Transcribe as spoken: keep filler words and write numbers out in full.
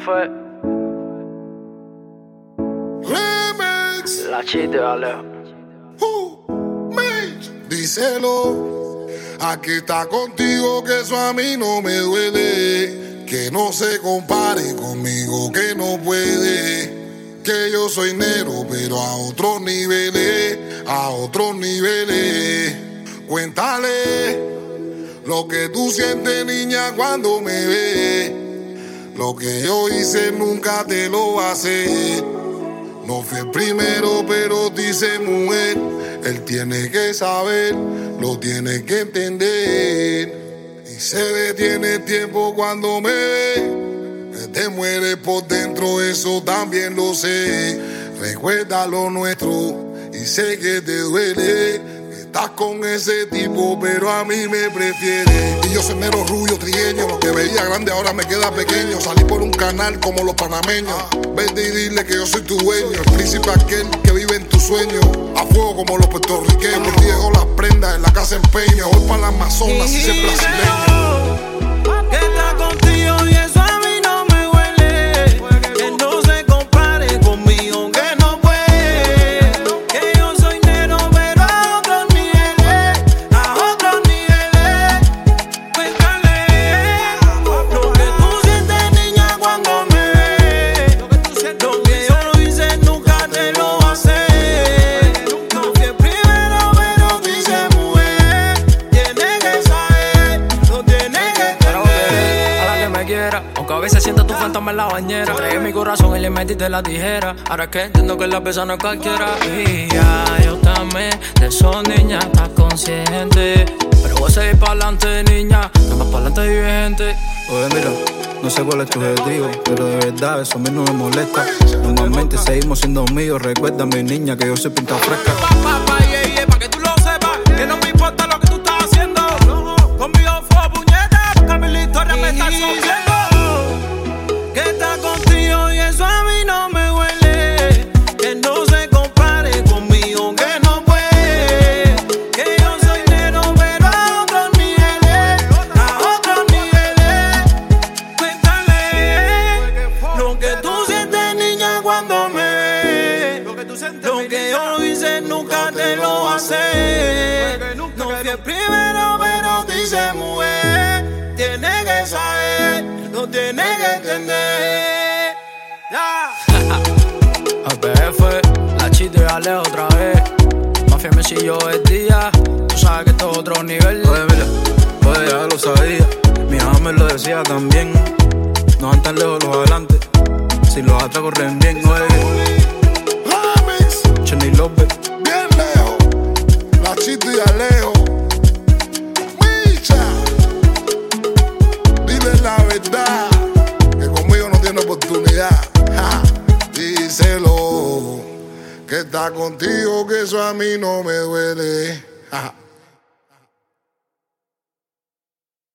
fue Remix. la chiste, Alejo. Uh, Mitch. Díselo, aquí está contigo que eso a mí no me duele. Que no se compare conmigo, que no puede. Que yo soy negro, pero a otros niveles, a otros niveles. Cuéntale lo que tú sientes, niña, cuando me ves. Lo que yo hice nunca te lo va a hacer. No fui el primero, pero dice mujer. Él tiene que saber, lo tiene que entender. Y se detiene el tiempo cuando me ve. Que te mueres por dentro, eso también lo sé. Recuerda lo nuestro y sé que te duele. Estás con ese tipo, pero a mí me prefiere. Y yo soy mero rubio, trigueño. Lo que veía grande ahora me queda pequeño. Salí por un canal como los panameños. Vete y dile que yo soy tu dueño. El príncipe aquel que vive en tu sueño. A fuego como los puertorriqueños. Dejo las prendas en la casa empeño. Voy para la Amazonas y ser brasileño. Que está contigo y eso a mí no me huele. Que no se compare conmigo, que no puede. Que yo soy negro, pero a otros niveles, a otros niveles. Cuéntale lo que tú sientes, niña, cuando me ves. Lo que yo no hice nunca te lo va a hacer. No fui el primero, pero dice mujer. Tiene que saber, no tiene que entender. A la que me quiera, aunque a veces sienta tu fantasma en la bañera. Tragué mi corazón y le metiste la tijera. Ahora es que entiendo que la pesa no es cualquiera. Y ya yo también de esos niñas estás consciente. Pero voy a seguir pa'lante, niña, que más pa'lante vive gente. Oye, mira, no sé cuál es tu objetivo, pero de verdad eso a mí no me molesta. Normalmente seguimos siendo amigos. Recuerda, mi niña, que yo soy pinta fresca. Pa, pa, pa, yeah, yeah, pa' que tú lo sepas, que no me importa lo que tú estás haciendo. Conmigo fue puñeta, porque a mí la historia me está sufriendo. Que está contigo y eso a mí no me huele. Que no se compare conmigo, que no puede. Que yo soy negro, pero a otros niveles, a otros niveles. Cuéntale lo que tú sientes, niña, cuando me ves. Lo que tú sientes, lo que yo hice nunca te lo va a hacer. No fui el primero, pero dice mujer. Tiene que saber, no tiene que entender. Ya. A P F, la chiste, Alejo otra vez. Mafia me siguió el día. Tú sabes que esto es otro nivel. Oye, mira, oye, ya lo sabía. Mi mamá me lo decía también. No van tan lejos los adelante, si los atrás corren bien. Oye, Remix. Chenny López. Bien lejos. La chiste y Alejo. Micha. Dile la verdad. Que conmigo no tiene oportunidad. Ja. Díselo. Que está contigo, que eso a mí no me duele. Ja.